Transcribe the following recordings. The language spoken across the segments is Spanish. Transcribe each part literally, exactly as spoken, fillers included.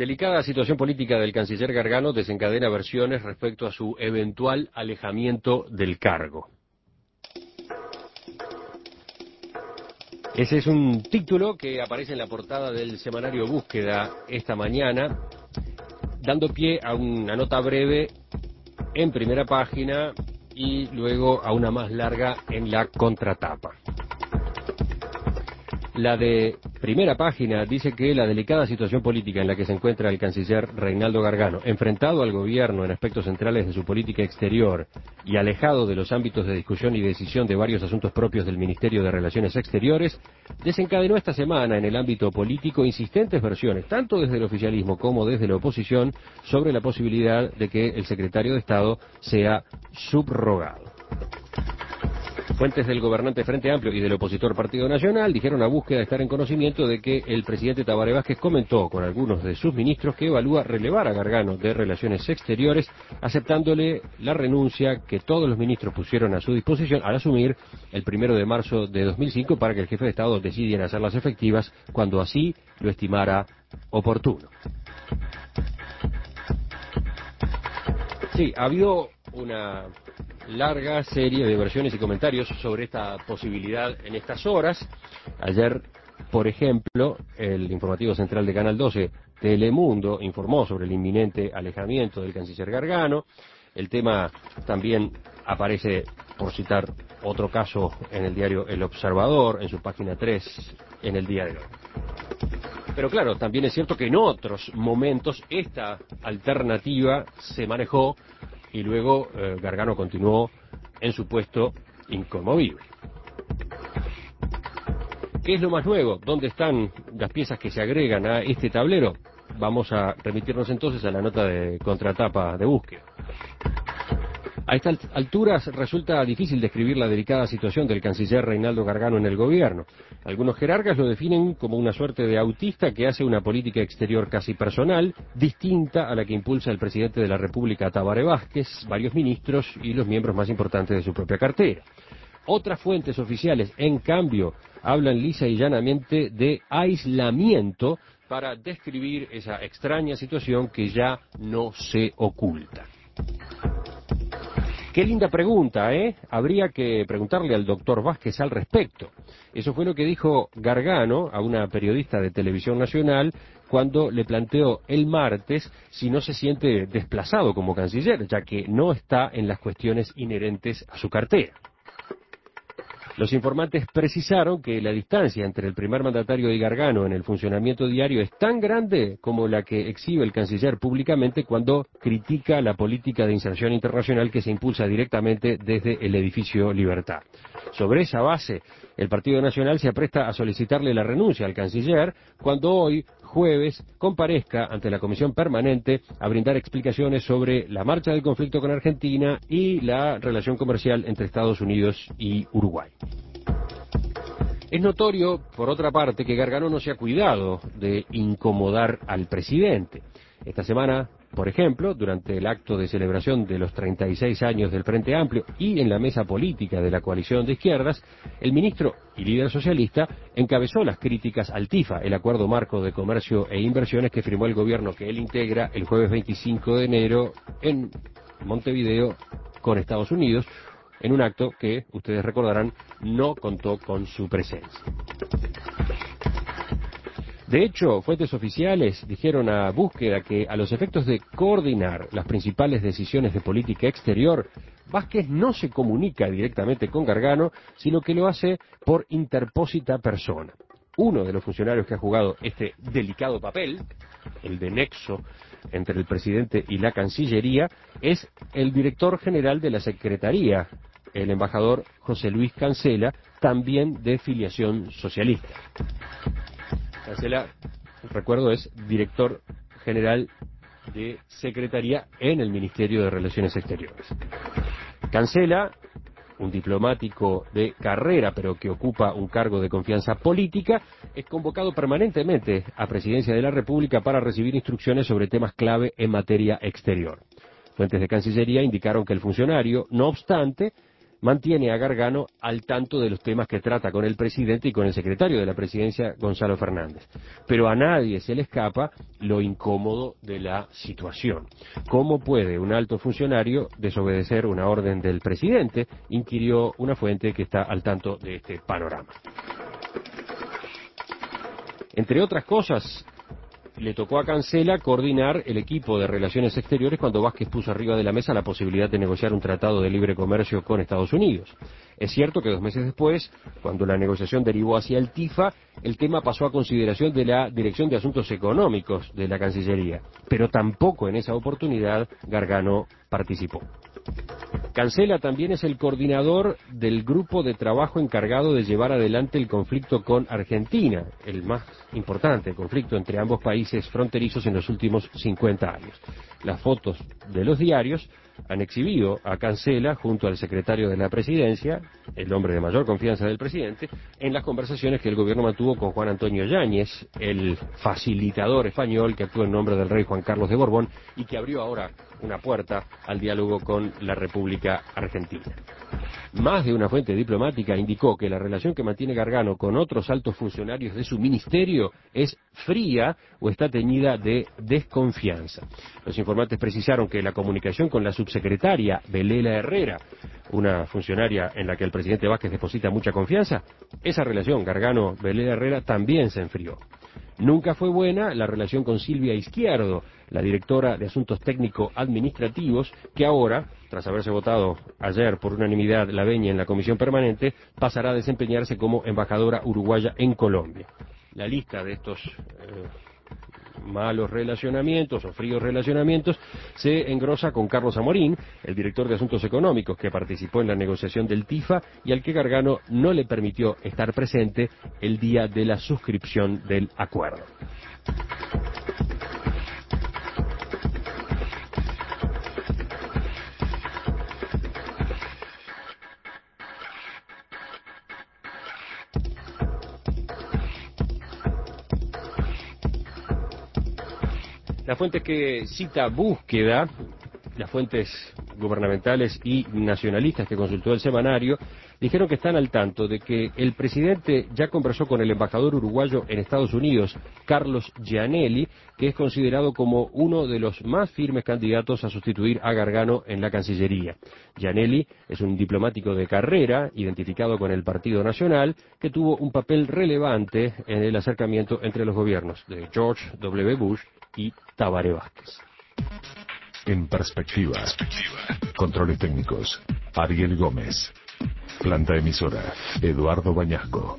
Delicada situación política del canciller Gargano desencadena versiones respecto a su eventual alejamiento del cargo. Ese es un título que aparece en la portada del semanario Búsqueda esta mañana, dando pie a una nota breve en primera página y luego a una más larga en la contratapa. La de primera página dice que la delicada situación política en la que se encuentra el canciller Reinaldo Gargano, enfrentado al gobierno en aspectos centrales de su política exterior y alejado de los ámbitos de discusión y decisión de varios asuntos propios del Ministerio de Relaciones Exteriores, desencadenó esta semana en el ámbito político insistentes versiones, tanto desde el oficialismo como desde la oposición, sobre la posibilidad de que el secretario de Estado sea subrogado. Fuentes del gobernante Frente Amplio y del opositor Partido Nacional dijeron a Búsqueda estar en conocimiento de que el presidente Tabaré Vázquez comentó con algunos de sus ministros que evalúa relevar a Gargano de Relaciones Exteriores, aceptándole la renuncia que todos los ministros pusieron a su disposición al asumir el primero de marzo de dos mil cinco para que el jefe de Estado decidiera hacerlas efectivas cuando así lo estimara oportuno. Sí, ha habido una larga serie de versiones y comentarios sobre esta posibilidad en estas horas. Ayer, por ejemplo, el informativo central de Canal doce, Telemundo, informó sobre el inminente alejamiento del canciller Gargano. El tema también aparece, por citar otro caso, en el diario El Observador, en su página tres, en el día de hoy. Pero claro, también es cierto que en otros momentos esta alternativa se manejó y luego eh, Gargano continuó en su puesto inconmovible. ¿Qué es lo más nuevo? ¿Dónde están las piezas que se agregan a este tablero? Vamos a remitirnos entonces a la nota de contratapa de Búsqueda. A estas alturas resulta difícil describir la delicada situación del canciller Reinaldo Gargano en el gobierno. Algunos jerarcas lo definen como una suerte de autista que hace una política exterior casi personal, distinta a la que impulsa el presidente de la República, Tabaré Vázquez, varios ministros y los miembros más importantes de su propia cartera. Otras fuentes oficiales, en cambio, hablan lisa y llanamente de aislamiento para describir esa extraña situación que ya no se oculta. Qué linda pregunta, ¿eh? Habría que preguntarle al doctor Vázquez al respecto. Eso fue lo que dijo Gargano a una periodista de Televisión Nacional cuando le planteó el martes si no se siente desplazado como canciller, ya que no está en las cuestiones inherentes a su cartera. Los informantes precisaron que la distancia entre el primer mandatario y Gargano en el funcionamiento diario es tan grande como la que exhibe el canciller públicamente cuando critica la política de inserción internacional que se impulsa directamente desde el edificio Libertad. Sobre esa base, el Partido Nacional se apresta a solicitarle la renuncia al canciller cuando hoy, jueves, comparezca ante la Comisión Permanente a brindar explicaciones sobre la marcha del conflicto con Argentina y la relación comercial entre Estados Unidos y Uruguay. Es notorio, por otra parte, que Gargano no se ha cuidado de incomodar al presidente. Esta semana, por ejemplo, durante el acto de celebración de los treinta y seis años del Frente Amplio y en la mesa política de la coalición de izquierdas, el ministro y líder socialista encabezó las críticas al T I F A, el acuerdo marco de comercio e inversiones que firmó el gobierno que él integra el jueves veinticinco de enero en Montevideo con Estados Unidos, en un acto que, ustedes recordarán, no contó con su presencia. De hecho, fuentes oficiales dijeron a Búsqueda que a los efectos de coordinar las principales decisiones de política exterior, Vázquez no se comunica directamente con Gargano, sino que lo hace por interpósita persona. Uno de los funcionarios que ha jugado este delicado papel, el de nexo entre el presidente y la Cancillería, es el director general de la Secretaría, el embajador José Luis Cancela, también de filiación socialista. Cancela, recuerdo, es director general de Secretaría en el Ministerio de Relaciones Exteriores. Cancela, un diplomático de carrera, pero que ocupa un cargo de confianza política, es convocado permanentemente a Presidencia de la República para recibir instrucciones sobre temas clave en materia exterior. Fuentes de Cancillería indicaron que el funcionario, no obstante, mantiene a Gargano al tanto de los temas que trata con el presidente y con el secretario de la presidencia, Gonzalo Fernández. Pero a nadie se le escapa lo incómodo de la situación. ¿Cómo puede un alto funcionario desobedecer una orden del presidente?, inquirió una fuente que está al tanto de este panorama. Entre otras cosas, le tocó a Cancela coordinar el equipo de Relaciones Exteriores cuando Vázquez puso arriba de la mesa la posibilidad de negociar un tratado de libre comercio con Estados Unidos. Es cierto que dos meses después, cuando la negociación derivó hacia el TIFA, el tema pasó a consideración de la Dirección de Asuntos Económicos de la Cancillería, pero tampoco en esa oportunidad Gargano participó. Cancela también es el coordinador del grupo de trabajo encargado de llevar adelante el conflicto con Argentina, el más importante conflicto entre ambos países fronterizos en los últimos cincuenta años. Las fotos de los diarios han exhibido a Cancela junto al secretario de la Presidencia, el hombre de mayor confianza del presidente, en las conversaciones que el gobierno mantuvo con Juan Antonio Yáñez, el facilitador español que actúa en nombre del rey Juan Carlos de Borbón y que abrió ahora una puerta al diálogo con la República Argentina. Más de una fuente diplomática indicó que la relación que mantiene Gargano con otros altos funcionarios de su ministerio es fría o está teñida de desconfianza. Los informantes precisaron que la comunicación con la subsecretaria Belela Herrera, una funcionaria en la que el presidente Vázquez deposita mucha confianza, esa relación Gargano-Belela Herrera también se enfrió. Nunca fue buena la relación con Silvia Izquierdo, la directora de Asuntos Técnico-Administrativos, que ahora, tras haberse votado ayer por unanimidad la venia en la Comisión Permanente, pasará a desempeñarse como embajadora uruguaya en Colombia. La lista de estos eh, malos relacionamientos o fríos relacionamientos se engrosa con Carlos Amorín, el director de Asuntos Económicos que participó en la negociación del TIFA y al que Gargano no le permitió estar presente el día de la suscripción del acuerdo. Las fuentes que cita Búsqueda, las fuentes gubernamentales y nacionalistas que consultó el semanario, dijeron que están al tanto de que el presidente ya conversó con el embajador uruguayo en Estados Unidos, Carlos Gianelli, que es considerado como uno de los más firmes candidatos a sustituir a Gargano en la Cancillería. Gianelli es un diplomático de carrera, identificado con el Partido Nacional, que tuvo un papel relevante en el acercamiento entre los gobiernos de George W. Bush y Tabaré Vázquez. En perspectiva. Controles técnicos. Ariel Gómez. Planta emisora. Eduardo Bañasco.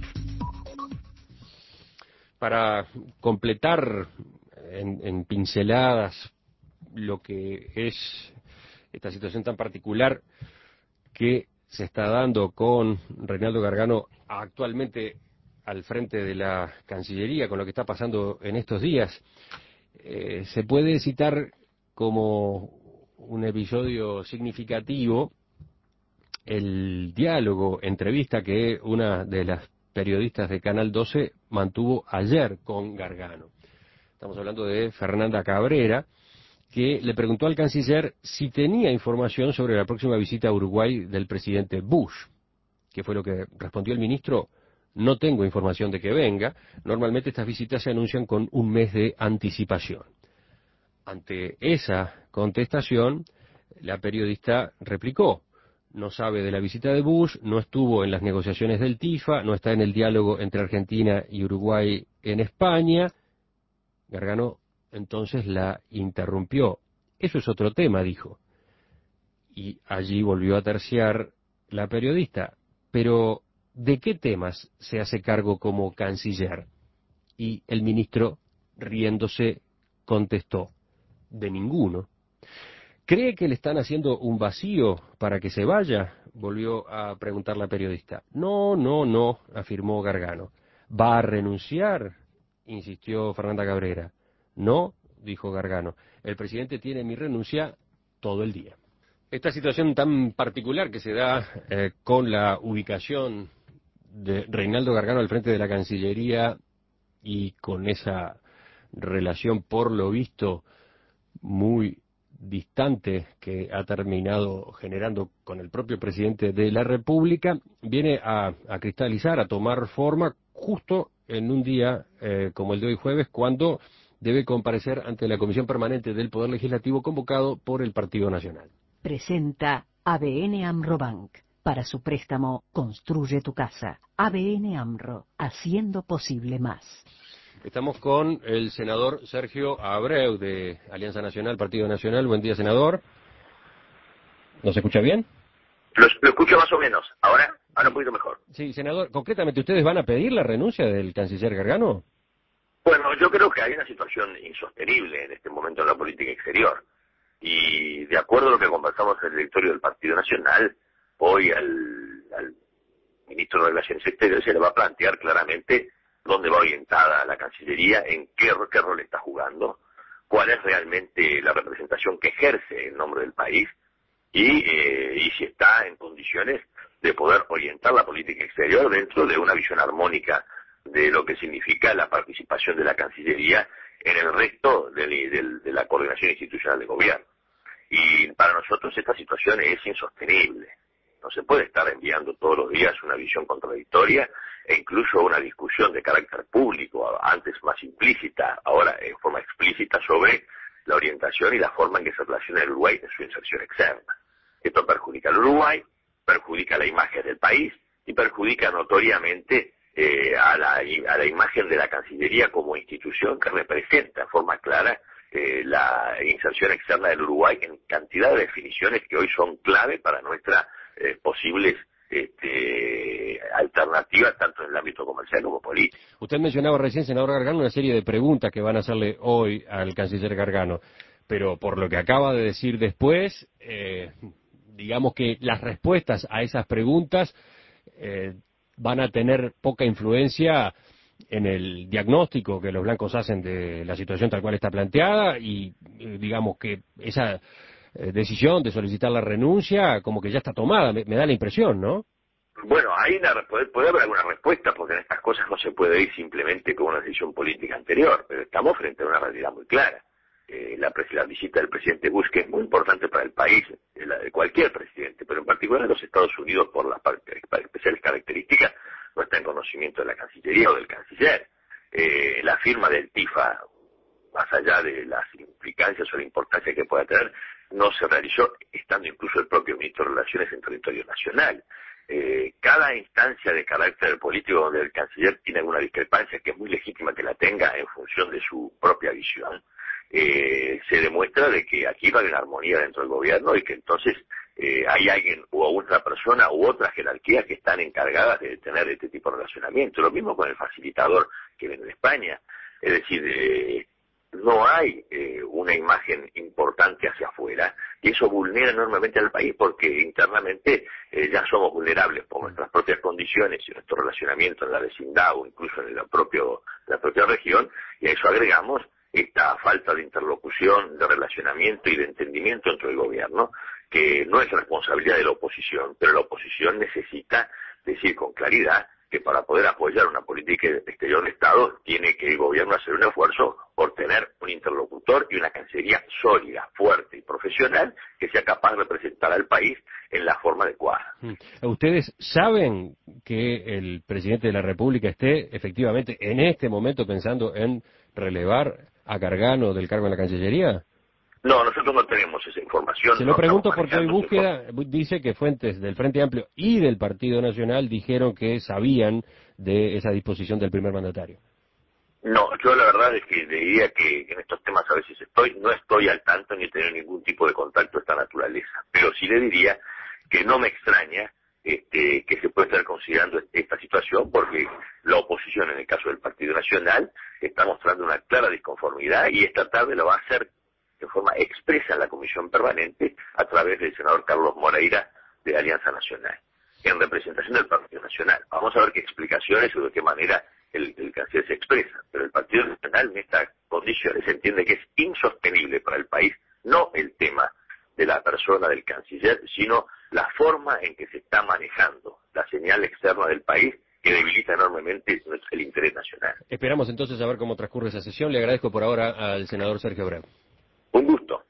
Para completar en, en pinceladas lo que es esta situación tan particular que se está dando con Reinaldo Gargano actualmente al frente de la Cancillería, con lo que está pasando en estos días, eh, se puede citar como un episodio significativo el diálogo, entrevista que una de las periodistas de Canal doce mantuvo ayer con Gargano. Estamos hablando de Fernanda Cabrera, que le preguntó al canciller si tenía información sobre la próxima visita a Uruguay del presidente Bush. ¿Qué fue lo que respondió el ministro? No tengo información de que venga. Normalmente estas visitas se anuncian con un mes de anticipación. Ante esa contestación, la periodista replicó: no sabe de la visita de Bush, no estuvo en las negociaciones del TIFA, no está en el diálogo entre Argentina y Uruguay en España. Gargano entonces la interrumpió. Eso es otro tema, dijo. Y allí volvió a terciar la periodista. Pero, ¿de qué temas se hace cargo como canciller? Y el ministro, riéndose, contestó: de ninguno. ¿Cree que le están haciendo un vacío para que se vaya?, volvió a preguntar la periodista. No, no, no, afirmó Gargano. ¿Va a renunciar?, insistió Fernanda Cabrera. No, dijo Gargano, el presidente tiene mi renuncia todo el día. Esta situación tan particular que se da eh, con la ubicación de Reinaldo Gargano al frente de la Cancillería y con esa relación, por lo visto, muy distante que ha terminado generando con el propio presidente de la República, viene a, a cristalizar, a tomar forma justo en un día eh, como el de hoy jueves, cuando debe comparecer ante la Comisión Permanente del Poder Legislativo convocado por el Partido Nacional. Presenta A B N AMRO Bank. Para su préstamo, construye tu casa. A B N AMRO, haciendo posible más. Estamos con el senador Sergio Abreu, de Alianza Nacional, Partido Nacional. Buen día, senador. ¿Nos escucha bien? Lo, lo escucho más o menos. ¿Ahora? Ahora un poquito mejor. Sí, senador. Concretamente, ¿ustedes van a pedir la renuncia del canciller Gargano? Bueno, yo creo que hay una situación insostenible en este momento en la política exterior. Y de acuerdo a lo que conversamos en el directorio del Partido Nacional, hoy al, al ministro de Relaciones Exteriores se le va a plantear claramente dónde va orientada la Cancillería, en qué, qué rol está jugando, cuál es realmente la representación que ejerce en nombre del país y, eh, y si está en condiciones de poder orientar la política exterior dentro de una visión armónica de lo que significa la participación de la Cancillería en el resto de, de, de la coordinación institucional de gobierno. Y para nosotros esta situación es insostenible. No se puede estar enviando todos los días una visión contradictoria e incluso una discusión de carácter público, antes más implícita, ahora en forma explícita, sobre la orientación y la forma en que se relaciona el Uruguay en su inserción externa. Esto perjudica al Uruguay, perjudica la imagen del país y perjudica notoriamente eh, a, la, a la imagen de la Cancillería como institución que representa en forma clara eh, la inserción externa del Uruguay en cantidad de definiciones que hoy son clave para nuestra Eh, posibles este, alternativas tanto en el ámbito comercial como político. Usted mencionaba recién, senador Gargano, una serie de preguntas que van a hacerle hoy al canciller Gargano, pero por lo que acaba de decir después, eh, digamos que las respuestas a esas preguntas eh, van a tener poca influencia en el diagnóstico que los blancos hacen de la situación tal cual está planteada y eh, digamos que esa Eh, decisión de solicitar la renuncia como que ya está tomada, me, me da la impresión, ¿no? Bueno, hay una, puede, puede haber alguna respuesta, porque en estas cosas no se puede ir simplemente con una decisión política anterior, pero estamos frente a una realidad muy clara. Eh, la, la visita del presidente Bush, que es muy importante para el país, eh, la de cualquier presidente, pero en particular en los Estados Unidos, por las especiales características, no está en conocimiento de la Cancillería o del canciller. Eh, la firma del TIFA, más allá de las implicancias o la importancia que pueda tener, no se realizó estando incluso el propio ministro de Relaciones en territorio nacional. Eh, cada instancia de carácter político donde el canciller tiene alguna discrepancia, que es muy legítima que la tenga en función de su propia visión, eh, se demuestra de que aquí va a haber armonía dentro del gobierno y que entonces eh, hay alguien o otra persona u otra jerarquía que están encargadas de tener este tipo de relacionamiento. Lo mismo con el facilitador que viene de España. Es decir, eh, no hay eh, una imagen importante hacia afuera y eso vulnera enormemente al país porque internamente eh, ya somos vulnerables por nuestras propias condiciones y nuestro relacionamiento en la vecindad o incluso en la, propio, la propia región, y a eso agregamos esta falta de interlocución, de relacionamiento y de entendimiento entre el gobierno, que no es responsabilidad de la oposición, pero la oposición necesita decir con claridad que para poder apoyar una política exterior del Estado tiene que el gobierno hacer un esfuerzo por tener un interlocutor y una cancillería sólida, fuerte y profesional que sea capaz de representar al país en la forma adecuada. ¿Ustedes saben que el presidente de la República esté efectivamente en este momento pensando en relevar a Gargano del cargo en la Cancillería? No, nosotros no tenemos esa información. Se lo no pregunto porque hoy esa Búsqueda dice que fuentes del Frente Amplio y del Partido Nacional dijeron que sabían de esa disposición del primer mandatario. No, yo la verdad es que le diría que en estos temas a veces estoy, no estoy al tanto ni he tenido ningún tipo de contacto de esta naturaleza, pero sí le diría que no me extraña este, que se pueda estar considerando esta situación porque la oposición, en el caso del Partido Nacional, está mostrando una clara disconformidad y esta tarde lo va a hacer de forma expresa en la Comisión Permanente a través del senador Carlos Moreira de Alianza Nacional, en representación del Partido Nacional. Vamos a ver qué explicaciones o de qué manera el, el canciller se expresa, pero el Partido Nacional en estas condiciones entiende que es insostenible para el país, no el tema de la persona del canciller, sino la forma en que se está manejando la señal externa del país que debilita enormemente el interés nacional. Esperamos entonces a ver cómo transcurre esa sesión. Le agradezco por ahora al senador Sergio Abreu. Un gusto.